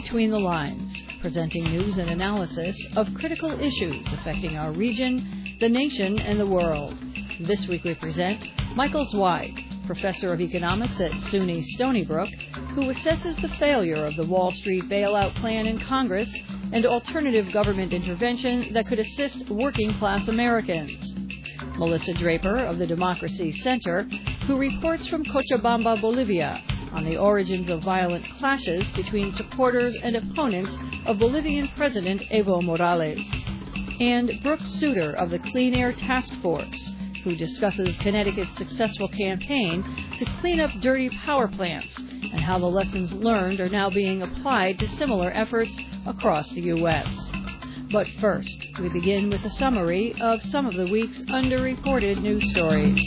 Between the Lines, presenting news and analysis of critical issues affecting our region, the nation, and the world. This week we present Michael Zweig, professor of economics at SUNY Stony Brook, who assesses the failure of the Wall Street bailout plan in Congress and alternative government intervention that could assist working-class Americans. Melissa Draper of the Democracy Center, who reports from Cochabamba, Bolivia, on the origins of violent clashes between supporters and opponents of Bolivian President Evo Morales. And Brooke Suter of the Clean Air Task Force, who discusses Connecticut's successful campaign to clean up dirty power plants and how the lessons learned are now being applied to similar efforts across the U.S. But first, we begin with a summary of some of the week's underreported news stories.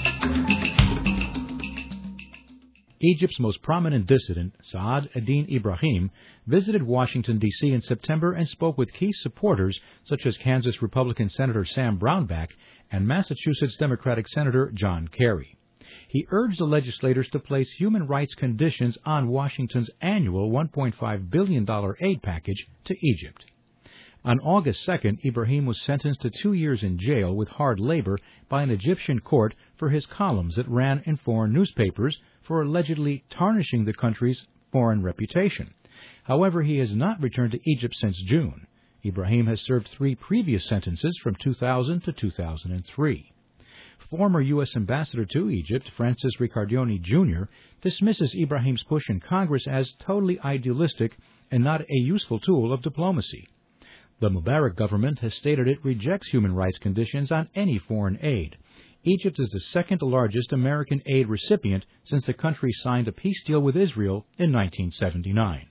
Egypt's most prominent dissident, Saad Eddin Ibrahim, visited Washington, D.C. in September and spoke with key supporters such as Kansas Republican Senator Sam Brownback and Massachusetts Democratic Senator John Kerry. He urged the legislators to place human rights conditions on Washington's annual $1.5 billion aid package to Egypt. On August 2nd, Ibrahim was sentenced to 2 years in jail with hard labor by an Egyptian court for his columns that ran in foreign newspapers for allegedly tarnishing the country's foreign reputation. However, he has not returned to Egypt since June. Ibrahim has served 3 previous sentences from 2000 to 2003. Former U.S. Ambassador to Egypt, Francis Riccardioni Jr., dismisses Ibrahim's push in Congress as totally idealistic and not a useful tool of diplomacy. The Mubarak government has stated it rejects human rights conditions on any foreign aid. Egypt is the second largest American aid recipient since the country signed a peace deal with Israel in 1979.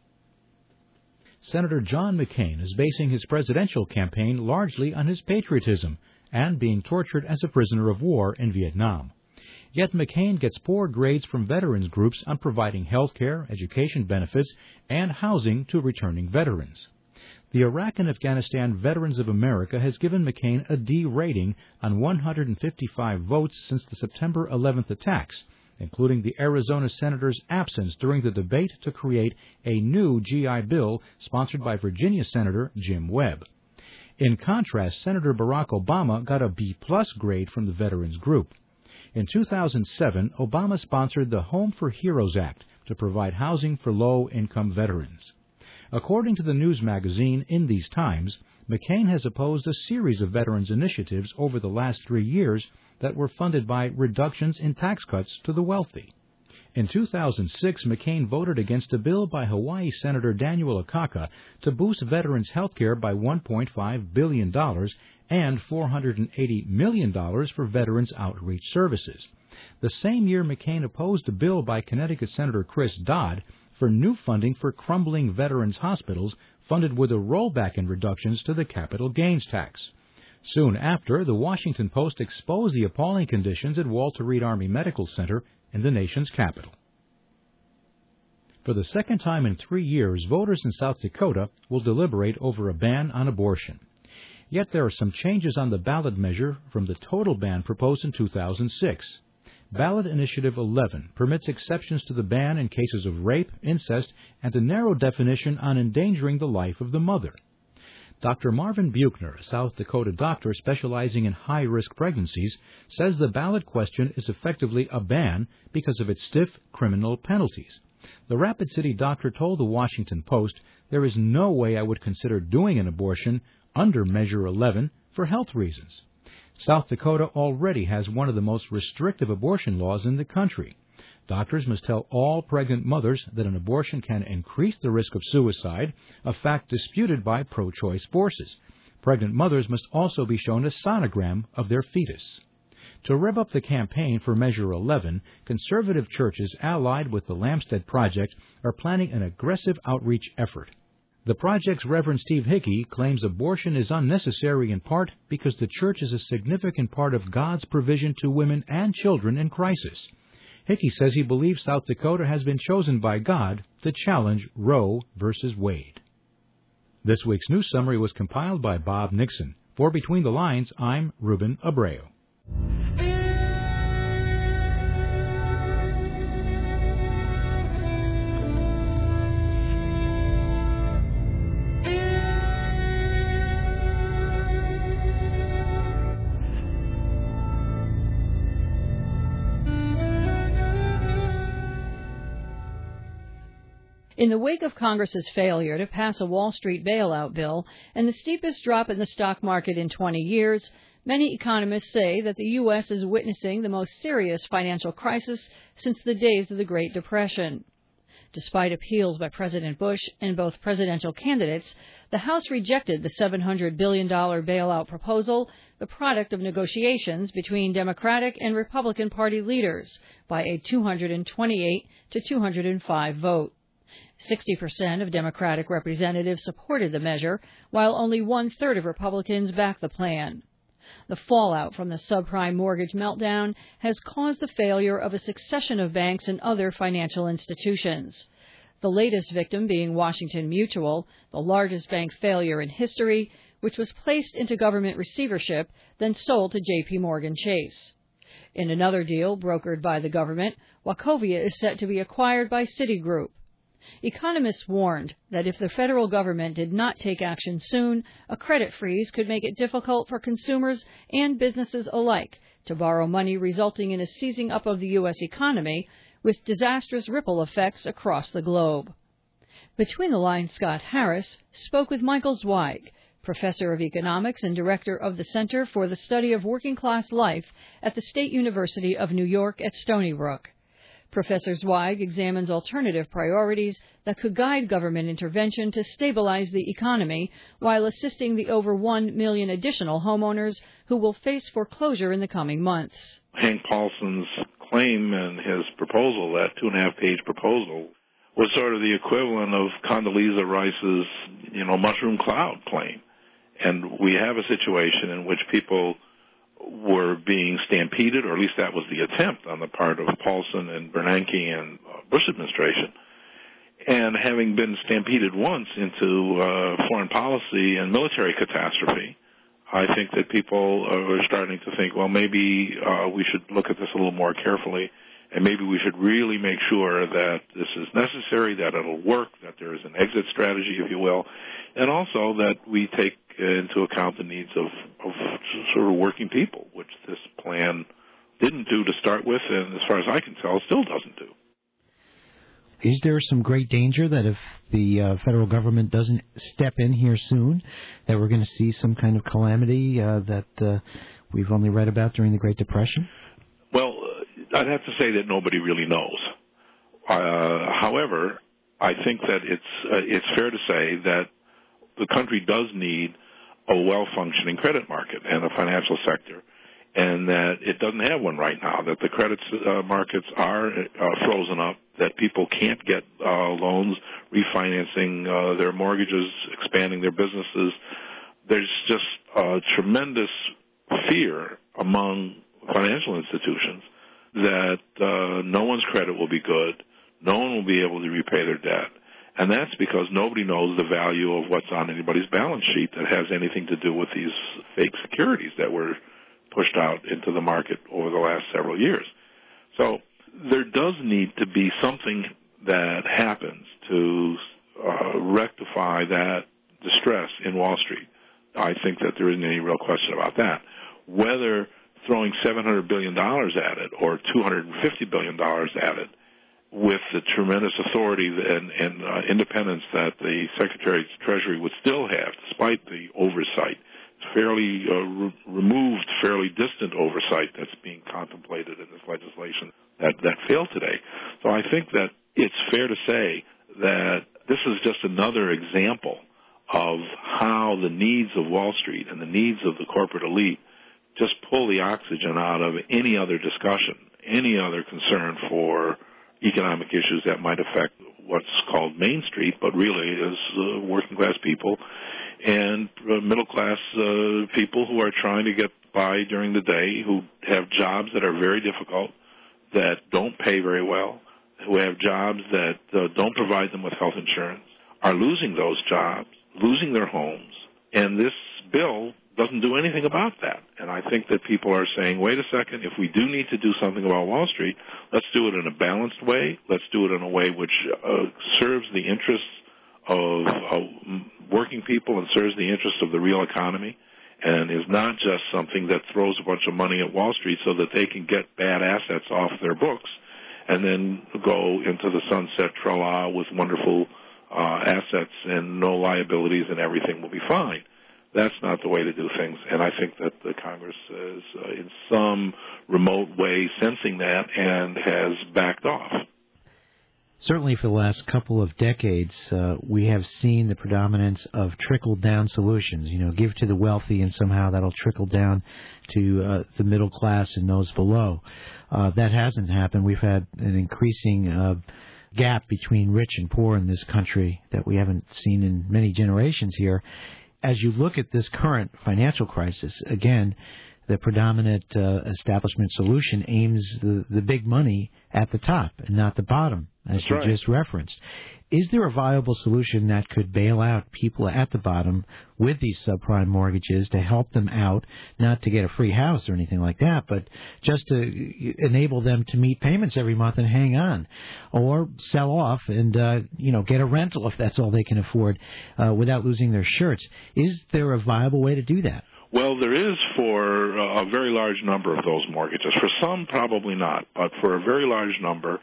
Senator John McCain is basing his presidential campaign largely on his patriotism and being tortured as a prisoner of war in Vietnam. Yet McCain gets poor grades from veterans groups on providing health care, education benefits, and housing to returning veterans. The Iraq and Afghanistan Veterans of America has given McCain a D rating on 155 votes since the September 11th attacks, including the Arizona senator's absence during the debate to create a new GI Bill sponsored by Virginia Senator Jim Webb. In contrast, Senator Barack Obama got a B-plus grade from the veterans group. In 2007, Obama sponsored the Home for Heroes Act to provide housing for low-income veterans. According to the news magazine In These Times, McCain has opposed a series of veterans initiatives over the last 3 years that were funded by reductions in tax cuts to the wealthy. In 2006, McCain voted against a bill by Hawaii Senator Daniel Akaka to boost veterans' health care by $1.5 billion and $480 million for veterans' outreach services. The same year, McCain opposed a bill by Connecticut Senator Chris Dodd for new funding for crumbling veterans' hospitals, funded with a rollback in reductions to the capital gains tax. Soon after, the Washington Post exposed the appalling conditions at Walter Reed Army Medical Center in the nation's capital. For the second time in 3 years, voters in South Dakota will deliberate over a ban on abortion. Yet there are some changes on the ballot measure from the total ban proposed in 2006. Ballot Initiative 11 permits exceptions to the ban in cases of rape, incest, and a narrow definition on endangering the life of the mother. Dr. Marvin Buchner, a South Dakota doctor specializing in high-risk pregnancies, says the ballot question is effectively a ban because of its stiff criminal penalties. The Rapid City doctor told the Washington Post, "There is no way I would consider doing an abortion under Measure 11 for health reasons." South Dakota already has one of the most restrictive abortion laws in the country. Doctors must tell all pregnant mothers that an abortion can increase the risk of suicide, a fact disputed by pro-choice forces. Pregnant mothers must also be shown a sonogram of their fetus. To rev up the campaign for Measure 11, conservative churches allied with the Lampstead Project are planning an aggressive outreach effort. The project's Reverend Steve Hickey claims abortion is unnecessary in part because the church is a significant part of God's provision to women and children in crisis. Hickey says he believes South Dakota has been chosen by God to challenge Roe versus Wade. This week's news summary was compiled by Bob Nixon. For Between the Lines, I'm Ruben Abreu. In the wake of Congress's failure to pass a Wall Street bailout bill and the steepest drop in the stock market in 20 years, many economists say that the U.S. is witnessing the most serious financial crisis since the days of the Great Depression. Despite appeals by President Bush and both presidential candidates, the House rejected the $700 billion bailout proposal, the product of negotiations between Democratic and Republican Party leaders, by a 228 to 205 vote. 60% of Democratic representatives supported the measure, while only one-third of Republicans backed the plan. The fallout from the subprime mortgage meltdown has caused the failure of a succession of banks and other financial institutions. The latest victim being Washington Mutual, the largest bank failure in history, which was placed into government receivership, then sold to J.P. Morgan Chase. In another deal brokered by the government, Wachovia is set to be acquired by Citigroup. Economists warned that if the federal government did not take action soon, a credit freeze could make it difficult for consumers and businesses alike to borrow money, resulting in a seizing up of the U.S. economy with disastrous ripple effects across the globe. Between the Lines, Scott Harris spoke with Michael Zweig, professor of economics and director of the Center for the Study of Working Class Life at the State University of New York at Stony Brook. Professor Zweig examines alternative priorities that could guide government intervention to stabilize the economy while assisting the over 1 million additional homeowners who will face foreclosure in the coming months. Hank Paulson's claim and his proposal, that 2.5-page proposal, was sort of the equivalent of Condoleezza Rice's, mushroom cloud claim. And we have a situation in which people were being stampeded, or at least that was the attempt on the part of Paulson and Bernanke and Bush administration. And having been stampeded once into foreign policy and military catastrophe, I think that people are starting to think, well, maybe we should look at this a little more carefully, and maybe we should really make sure that this is necessary, that it'll work, that there is an exit strategy, if you will, and also that we take into account the needs of sort of working people, which this plan didn't do to start with, and as far as I can tell, still doesn't do. Is there some great danger that if the federal government doesn't step in here soon, that we're going to see some kind of calamity that we've only read about during the Great Depression? Well, I'd have to say that nobody really knows. However, I think that it's fair to say that the country does need a well-functioning credit market and a financial sector, and that it doesn't have one right now, that the credit markets are frozen up, that people can't get loans, refinancing their mortgages, expanding their businesses. There's just a tremendous fear among financial institutions that no one's credit will be good, no one will be able to repay their debt. And that's because nobody knows the value of what's on anybody's balance sheet that has anything to do with these fake securities that were pushed out into the market over the last several years. So there does need to be something that happens to rectify that distress in Wall Street. I think that there isn't any real question about that. Whether throwing $700 billion at it or $250 billion at it, with the tremendous authority and independence that the Secretary of Treasury would still have, despite the oversight, fairly removed, fairly distant oversight that's being contemplated in this legislation that failed today. So I think that it's fair to say that this is just another example of how the needs of Wall Street and the needs of the corporate elite just pull the oxygen out of any other discussion, any other concern for economic issues that might affect what's called Main Street, but really is working-class people and middle-class people who are trying to get by during the day, who have jobs that are very difficult, that don't pay very well, who have jobs that don't provide them with health insurance, are losing those jobs, losing their homes, and this bill doesn't do anything about that. And I think that people are saying, wait a second, if we do need to do something about Wall Street, let's do it in a balanced way. Let's do it in a way which serves the interests of working people and serves the interests of the real economy, and is not just something that throws a bunch of money at Wall Street so that they can get bad assets off their books and then go into the sunset tra-la with wonderful assets and no liabilities and everything will be fine. That's not the way to do things, and I think that the Congress is in some remote way sensing that and has backed off. Certainly for the last couple of decades, we have seen the predominance of trickle-down solutions. Give to the wealthy and somehow that'll trickle down to the middle class and those below. That hasn't happened. We've had an increasing gap between rich and poor in this country that we haven't seen in many generations here. As you look at this current financial crisis, again, the predominant establishment solution aims the big money at the top and not the bottom, as you just referenced. Is there a viable solution that could bail out people at the bottom with these subprime mortgages to help them out, not to get a free house or anything like that, but just to enable them to meet payments every month and hang on, or sell off and get a rental if that's all they can afford without losing their shirts? Is there a viable way to do that? Well, there is for a very large number of those mortgages. For some, probably not, but for a very large number,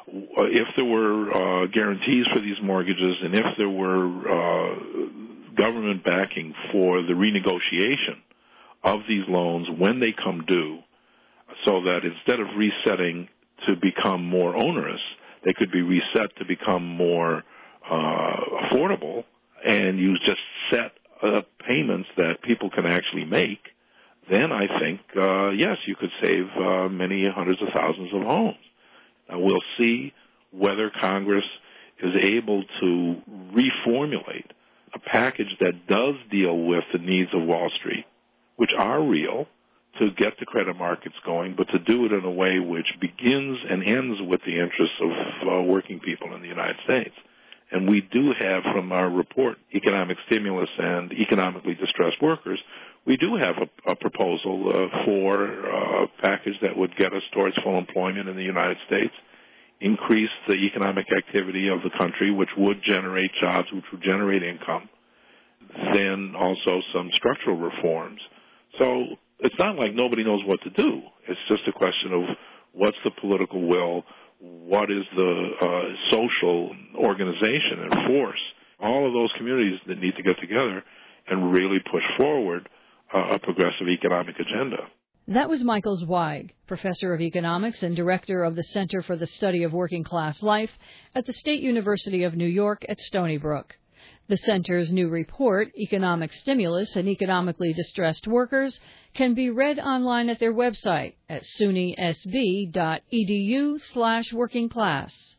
if there were guarantees for these mortgages and if there were government backing for the renegotiation of these loans when they come due, so that instead of resetting to become more onerous, they could be reset to become more affordable, and you just set payments that people can actually make, then I think, yes, you could save many hundreds of thousands of homes. Now, we'll see whether Congress is able to reformulate a package that does deal with the needs of Wall Street, which are real, to get the credit markets going, but to do it in a way which begins and ends with the interests of working people in the United States. And we do have, from our report, Economic Stimulus and Economically Distressed Workers, we do have a proposal for a package that would get us towards full employment in the United States, increase the economic activity of the country, which would generate jobs, which would generate income, then also some structural reforms. So it's not like nobody knows what to do. It's just a question of what's the political will, what is the social organization and force, all of those communities that need to get together and really push forward a progressive economic agenda. That was Michael Zweig, professor of economics and director of the Center for the Study of Working Class Life at the State University of New York at Stony Brook. The center's new report, Economic Stimulus and Economically Distressed Workers, can be read online at their website at suny.sb.edu/workingclass.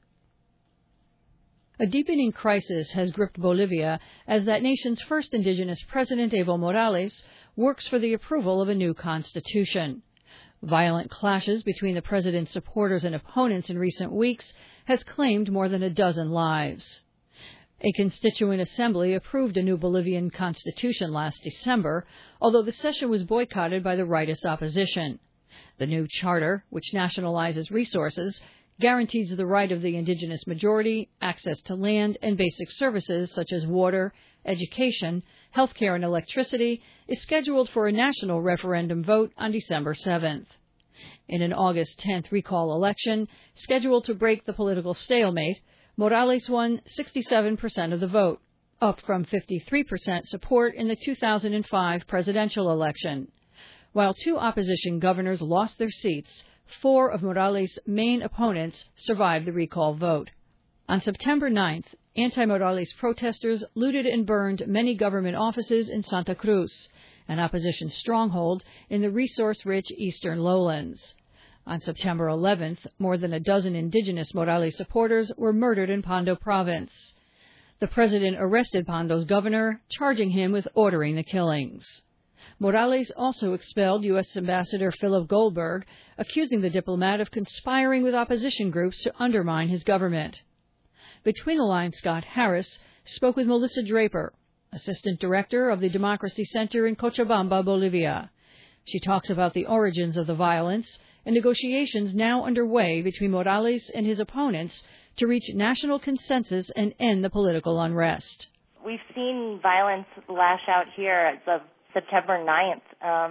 A deepening crisis has gripped Bolivia as that nation's first indigenous president, Evo Morales, works for the approval of a new constitution. Violent clashes between the president's supporters and opponents in recent weeks has claimed more than a dozen lives. A constituent assembly approved a new Bolivian constitution last December, although the session was boycotted by the rightist opposition. The new charter, which nationalizes resources, guarantees the right of the indigenous majority, access to land, and basic services such as water, education, health care, and electricity, is scheduled for a national referendum vote on December 7th. In an August 10th recall election, scheduled to break the political stalemate, Morales won 67% of the vote, up from 53% support in the 2005 presidential election. While two opposition governors lost their seats, 4 of Morales' main opponents survived the recall vote. On September 9th, anti-Morales protesters looted and burned many government offices in Santa Cruz, an opposition stronghold in the resource-rich eastern lowlands. On September 11th, more than a dozen indigenous Morales supporters were murdered in Pando province. The president arrested Pando's governor, charging him with ordering the killings. Morales also expelled U.S. Ambassador Philip Goldberg, accusing the diplomat of conspiring with opposition groups to undermine his government. Between the lines, Scott Harris spoke with Melissa Draper, assistant director of the Democracy Center in Cochabamba, Bolivia. She talks about the origins of the violence and negotiations now underway between Morales and his opponents to reach national consensus and end the political unrest. We've seen violence lash out here as of September 9th,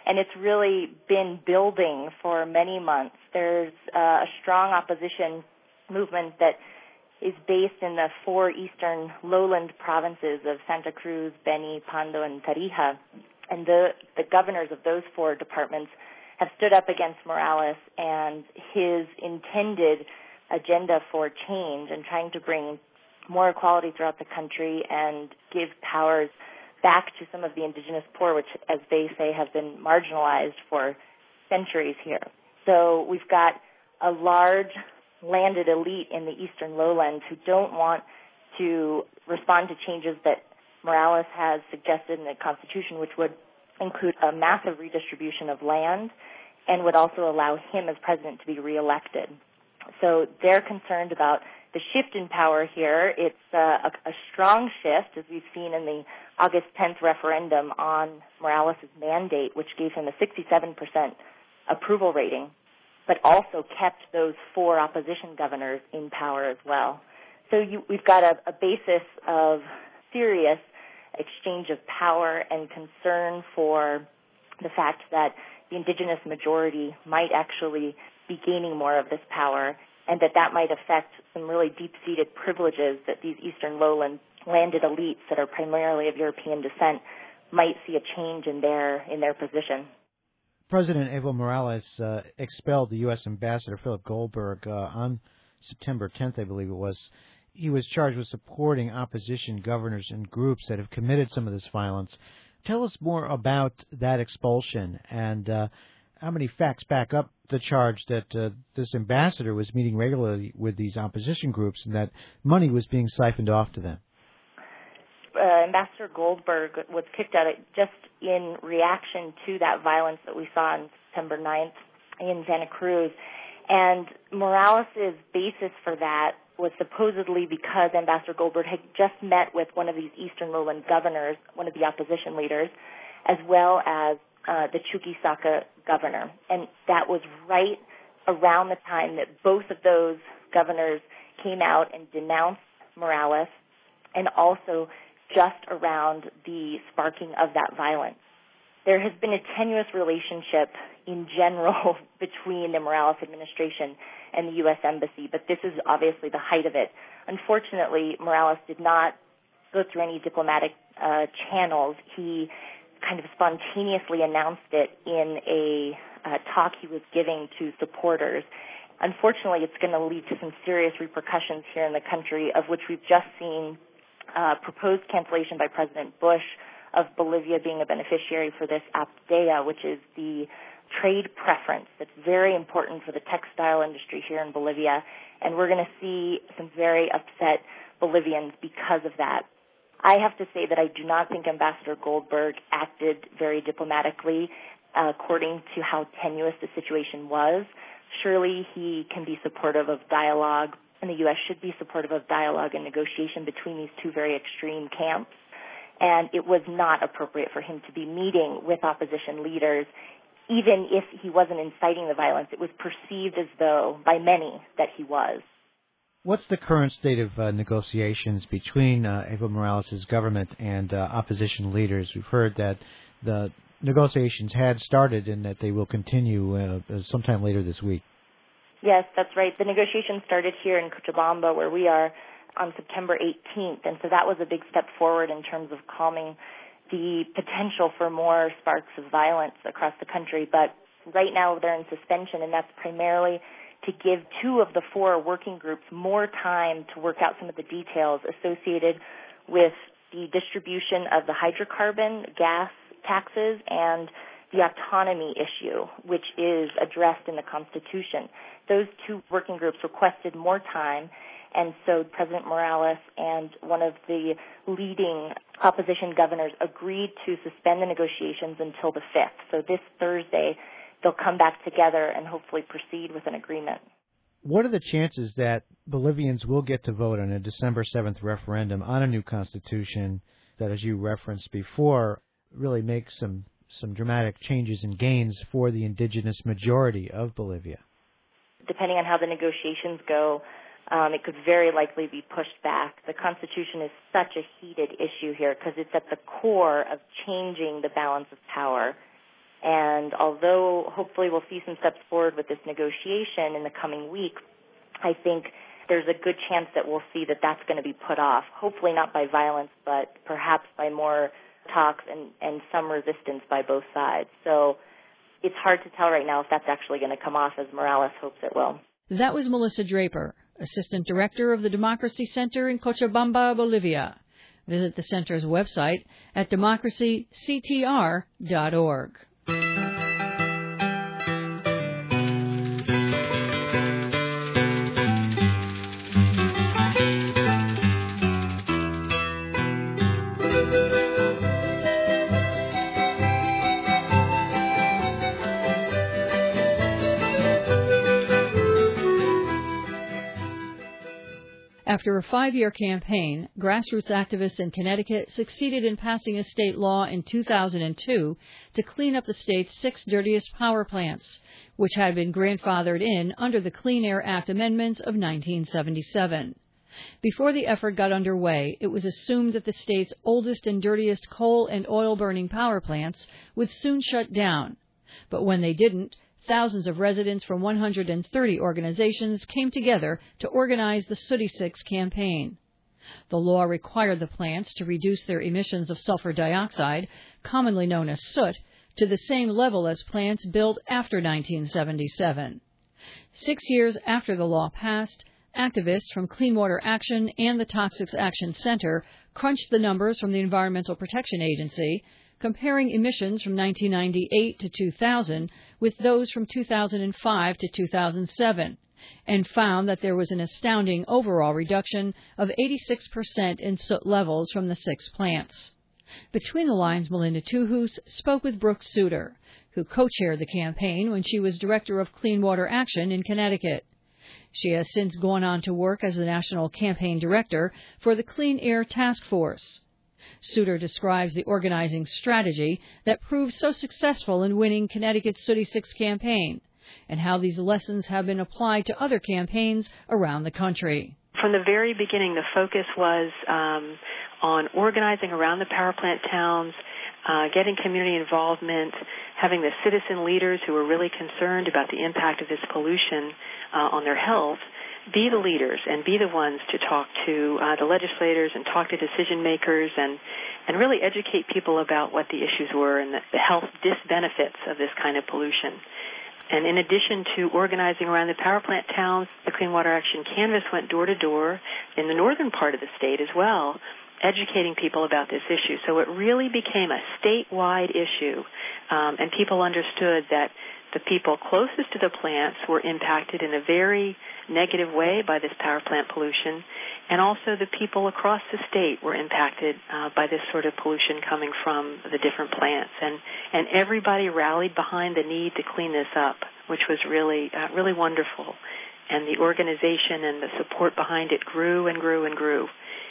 and it's really been building for many months. There's a strong opposition movement that is based in the 4 eastern lowland provinces of Santa Cruz, Beni, Pando, and Tarija. And the governors of those 4 departments have stood up against Morales and his intended agenda for change and trying to bring more equality throughout the country and give powers back to some of the indigenous poor, which, as they say, have been marginalized for centuries here. So we've got a large landed elite in the eastern lowlands who don't want to respond to changes that Morales has suggested in the Constitution, which would include a massive redistribution of land and would also allow him as president to be reelected. So they're concerned about the shift in power here. It's a strong shift, as we've seen in the August 10th referendum on Morales' mandate, which gave him a 67% approval rating, but also kept those 4 opposition governors in power as well. So we've got a basis of serious exchange of power and concern for the fact that the indigenous majority might actually be gaining more of this power, and that might affect some really deep-seated privileges that these eastern lowland landed elites that are primarily of European descent might see a change in their position. President Evo Morales expelled the U.S. Ambassador Philip Goldberg on September 10th, I believe it was. He was charged with supporting opposition governors and groups that have committed some of this violence. Tell us more about that expulsion and how many facts back up the charge that this ambassador was meeting regularly with these opposition groups and that money was being siphoned off to them. Ambassador Goldberg was kicked out just in reaction to that violence that we saw on September 9th in Santa Cruz. And Morales' basis for that was supposedly because Ambassador Goldberg had just met with one of these eastern lowland governors, one of the opposition leaders, as well as the Chuquisaca governor. And that was right around the time that both of those governors came out and denounced Morales, and also just around the sparking of that violence. There has been a tenuous relationship in general between the Morales administration and the U.S. Embassy, but this is obviously the height of it. Unfortunately, Morales did not go through any diplomatic channels. He kind of spontaneously announced it in a talk he was giving to supporters. Unfortunately, it's going to lead to some serious repercussions here in the country, of which we've just seen proposed cancellation by President Bush of Bolivia being a beneficiary for this APDEA, which is the trade preference that's very important for the textile industry here in Bolivia. And we're going to see some very upset Bolivians because of that. I have to say that I do not think Ambassador Goldberg acted very diplomatically according to how tenuous the situation was. Surely he can be supportive of dialogue, and the U.S. should be supportive of dialogue and negotiation between these two very extreme camps. And it was not appropriate for him to be meeting with opposition leaders. Even if he wasn't inciting the violence, it was perceived as though, by many, that he was. What's the current state of negotiations between Evo Morales' government and opposition leaders? We've heard that the negotiations had started and that they will continue sometime later this week. Yes, that's right. The negotiations started here in Cochabamba, where we are, on September 18th, and so that was a big step forward in terms of calming the potential for more sparks of violence across the country. But right now they're in suspension, and that's primarily to give 2 of the 4 working groups more time to work out some of the details associated with the distribution of the hydrocarbon gas taxes and the autonomy issue, which is addressed in the Constitution. Those 2 working groups requested more time, and so President Morales and one of the leading opposition governors agreed to suspend the negotiations until the 5th. So this Thursday, they'll come back together and hopefully proceed with an agreement. What are the chances that Bolivians will get to vote on a December 7th referendum on a new constitution that, as you referenced before, really makes some dramatic changes and gains for the indigenous majority of Bolivia? Depending on how the negotiations go, it could very likely be pushed back. The Constitution is such a heated issue here because it's at the core of changing the balance of power. And although hopefully we'll see some steps forward with this negotiation in the coming week, I think there's a good chance that we'll see that that's going to be put off, hopefully not by violence, but perhaps by more talks and some resistance by both sides. So it's hard to tell right now if that's actually going to come off as Morales hopes it will. That was Melissa Draper, Assistant Director of the Democracy Center in Cochabamba, Bolivia. Visit the center's website at democracyctr.org. After a 5-year campaign, grassroots activists in Connecticut succeeded in passing a state law in 2002 to clean up the state's 6 dirtiest power plants, which had been grandfathered in under the Clean Air Act amendments of 1977. Before the effort got underway, it was assumed that the state's oldest and dirtiest coal and oil-burning power plants would soon shut down. But when they didn't, thousands of residents from 130 organizations came together to organize the Sooty 6 campaign. The law required the plants to reduce their emissions of sulfur dioxide, commonly known as soot, to the same level as plants built after 1977. 6 years after the law passed, activists from Clean Water Action and the Toxics Action Center crunched the numbers from the Environmental Protection Agency, comparing emissions from 1998 to 2000 with those from 2005 to 2007, and found that there was an astounding overall reduction of 86% in soot levels from the 6 plants. Between the lines, Melinda Tuhus spoke with Brooke Suter, who co-chaired the campaign when she was Director of Clean Water Action in Connecticut. She has since gone on to work as the National Campaign Director for the Clean Air Task Force. Suter describes the organizing strategy that proved so successful in winning Connecticut's Sooty 6 campaign, and how these lessons have been applied to other campaigns around the country. From the very beginning, the focus was on organizing around the power plant towns, getting community involvement, having the citizen leaders who were really concerned about the impact of this pollution on their health be the leaders and be the ones to talk to the legislators and talk to decision makers and really educate people about what the issues were and the health disbenefits of this kind of pollution. And in addition to organizing around the power plant towns, the Clean Water Action Canvass went door to door in the northern part of the state as well, educating people about this issue. So it really became a statewide issue, and people understood that the people closest to the plants were impacted in a very negative way by this power plant pollution, and also the people across the state were impacted by this sort of pollution coming from the different plants. And everybody rallied behind the need to clean this up, which was really wonderful. And the organization and the support behind it grew and grew and grew.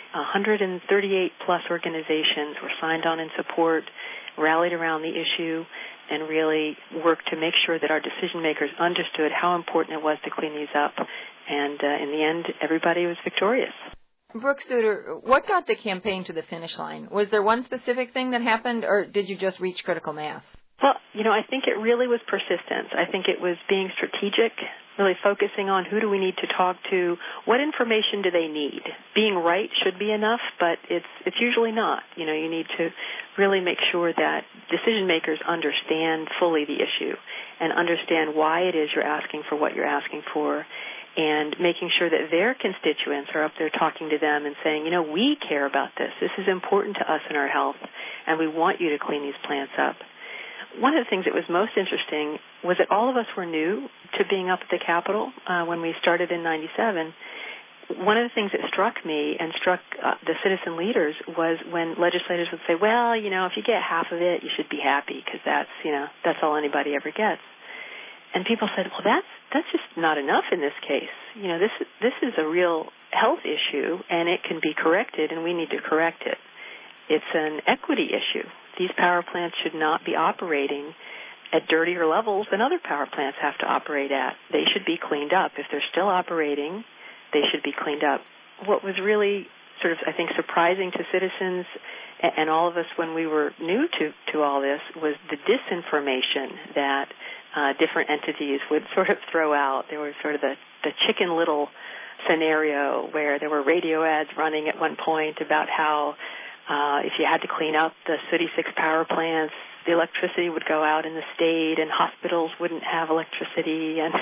138-plus organizations were signed on in support, rallied around the issue, and really worked to make sure that our decision makers understood how important it was to clean these up. And in the end, everybody was victorious. Brooke Suter, what got the campaign to the finish line? Was there one specific thing that happened, or did you just reach critical mass? Well, I think it really was persistence. I think it was being strategic, really focusing on who do we need to talk to, what information do they need. Being right should be enough, but it's usually not. You need to really make sure that decision makers understand fully the issue and understand why it is you're asking for what you're asking for, and making sure that their constituents are up there talking to them and saying, we care about this. This is important to us in our health, and we want you to clean these plants up. One of the things that was most interesting was that all of us were new to being up at the Capitol when we started in 97. One of the things that struck me and struck the citizen leaders was when legislators would say, well, if you get half of it, you should be happy because that's all anybody ever gets. And people said, well, that's just not enough in this case. This is a real health issue, and it can be corrected, and we need to correct it. It's an equity issue. These power plants should not be operating at dirtier levels than other power plants have to operate at. They should be cleaned up. If they're still operating, they should be cleaned up. What was really sort of, I think, surprising to citizens and all of us, when we were new to all this, was the disinformation that different entities would sort of throw out. There was sort of the Chicken Little scenario where there were radio ads running at one point about how if you had to clean out the Sooty 6 power plants, the electricity would go out in the state and hospitals wouldn't have electricity. And,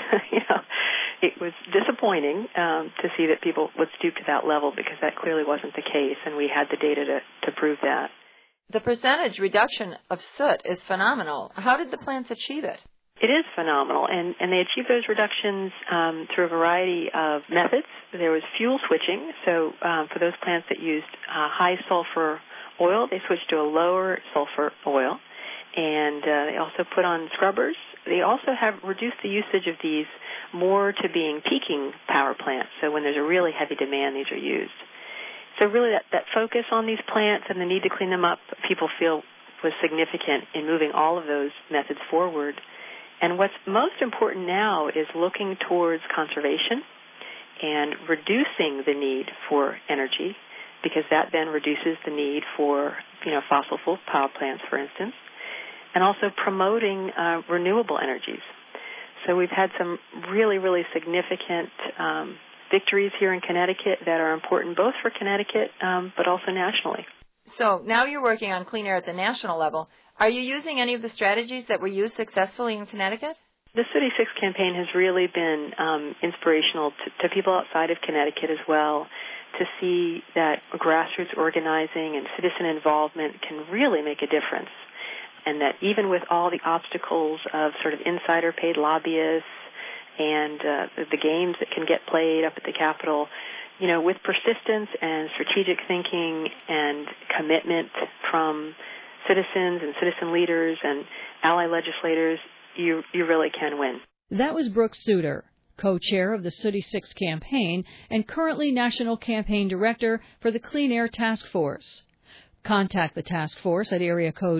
it was disappointing to see that people would stoop to that level, because that clearly wasn't the case, and we had the data to prove that. The percentage reduction of soot is phenomenal. How did the plants achieve it? It is phenomenal, and they achieved those reductions through a variety of methods. There was fuel switching, so for those plants that used high sulfur oil, they switched to a lower sulfur oil, and they also put on scrubbers. They also have reduced the usage of these more to being peaking power plants, so when there's a really heavy demand, these are used. So really that focus on these plants and the need to clean them up, people feel was significant in moving all of those methods forward. And what's most important now is looking towards conservation and reducing the need for energy, because that then reduces the need for, fossil fuel power plants, for instance, and also promoting renewable energies. So we've had some really, really significant victories here in Connecticut that are important both for Connecticut but also nationally. So now you're working on clean air at the national level. Are you using any of the strategies that were used successfully in Connecticut? The Sooty 6 campaign has really been inspirational to people outside of Connecticut as well, to see that grassroots organizing and citizen involvement can really make a difference, and that even with all the obstacles of sort of insider-paid lobbyists and the games that can get played up at the Capitol, with persistence and strategic thinking and commitment from citizens and citizen leaders and ally legislators, you really can win. That was Brooke Suter, co-chair of the Sooty 6 campaign and currently National Campaign Director for the Clean Air Task Force. Contact the task force at area code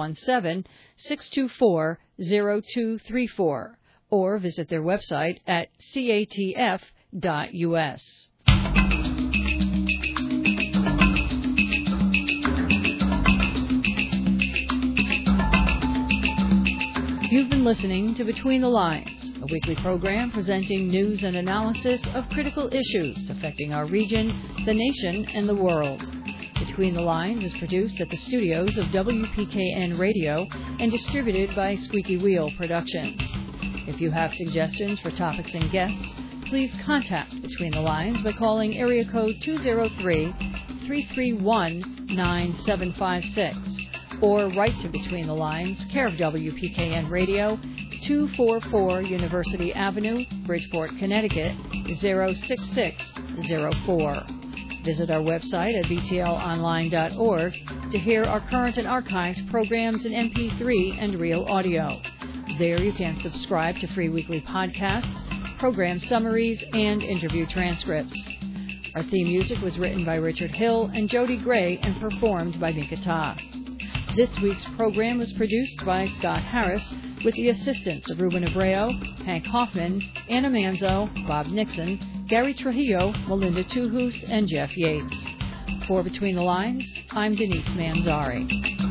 617-624-0234 or visit their website at catf.us. You've been listening to Between the Lines, a weekly program presenting news and analysis of critical issues affecting our region, the nation, and the world. Between the Lines is produced at the studios of WPKN Radio and distributed by Squeaky Wheel Productions. If you have suggestions for topics and guests, please contact Between the Lines by calling area code 203-331-9756 or write to Between the Lines, care of WPKN Radio, 244 University Avenue, Bridgeport, Connecticut, 06604. Visit our website at btlonline.org to hear our current and archived programs in MP3 and real audio. There you can subscribe to free weekly podcasts, program summaries, and interview transcripts. Our theme music was written by Richard Hill and Jody Gray and performed by Mika Ta. This week's program was produced by Scott Harris with the assistance of Ruben Abreu, Hank Hoffman, Anna Manzo, Bob Nixon, Gary Trujillo, Melinda Tuhus, and Jeff Yates. For Between the Lines, I'm Denise Manzari.